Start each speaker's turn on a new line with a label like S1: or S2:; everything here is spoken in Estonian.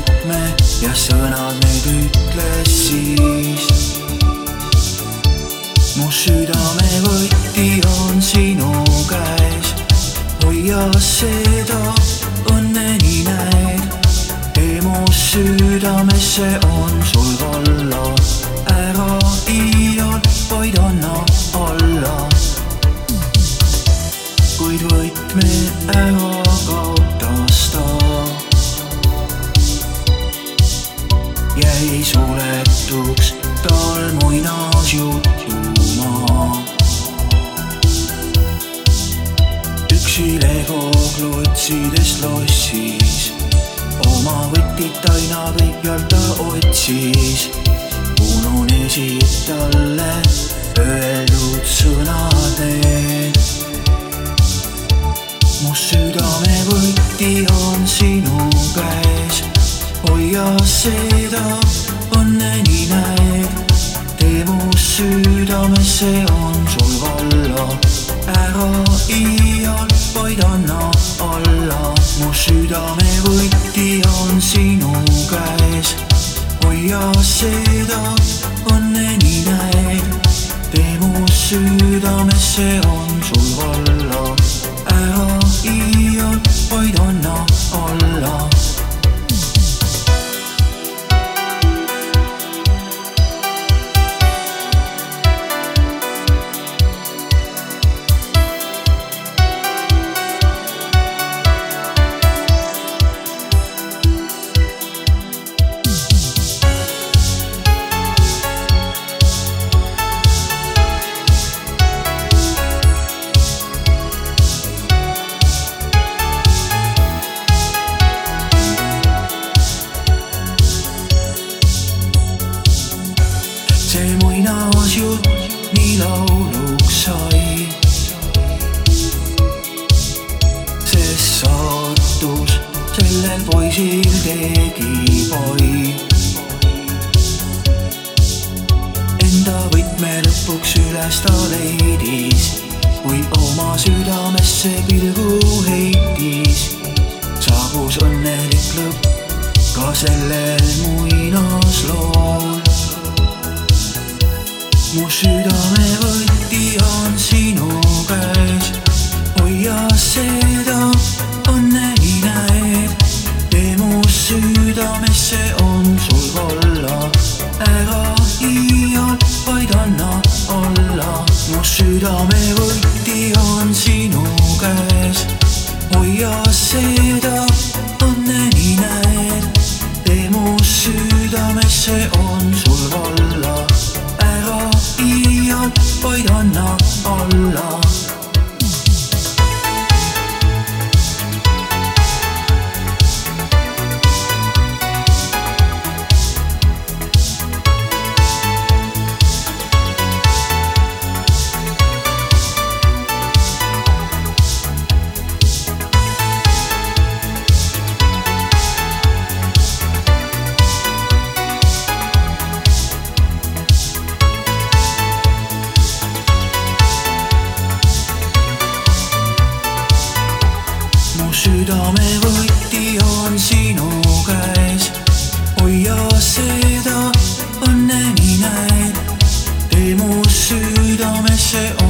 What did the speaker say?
S1: võtme ja sõnad need ütles siis. Mu südamevõti on sinu käes, hoia seda õnneni näed. Tee mu südamesse on sul valla, ära iial vaid anna alla. Kuid võtme ära kaotas ta, jäi suletuks tal muinasjutumaa. Üksi Lego klotsidest lossis, oma võtit aina kõikjalt ta otsis. Ununesid talle öeldud sõnad need. Mu südamevõti on sinu käes, hoia seda õnneni näed. Tee mu südamesse on sul valla, ära iial vaid anna alla. Mu südamevõti on sinu käes, hoia seda õnneni näed. Tee mu südamesse on sul valla, ära iial vaid anna alla. See muinasjutt nii lauluks sai, sest saatus sellel poisil tegi poi. Enda võtme lõpuks üles ta leidis, kui oma südamesse pilgu heitis. Saabus õnnelik lõpp ka sellel muinaslool. Mu südamevõti on sinu käes, hoia seda õnneni näed. Tee mu südamesse on sul valla, ära iial vaid anna alla. Mu südamevõti on sinu käes, hoia seda õnneni näed. Tee mu südamesse on sul valla, ära iial vaid anna alla. Südamevõti on sinu käes, hoia seda õnneni näed. Tee mu südamesse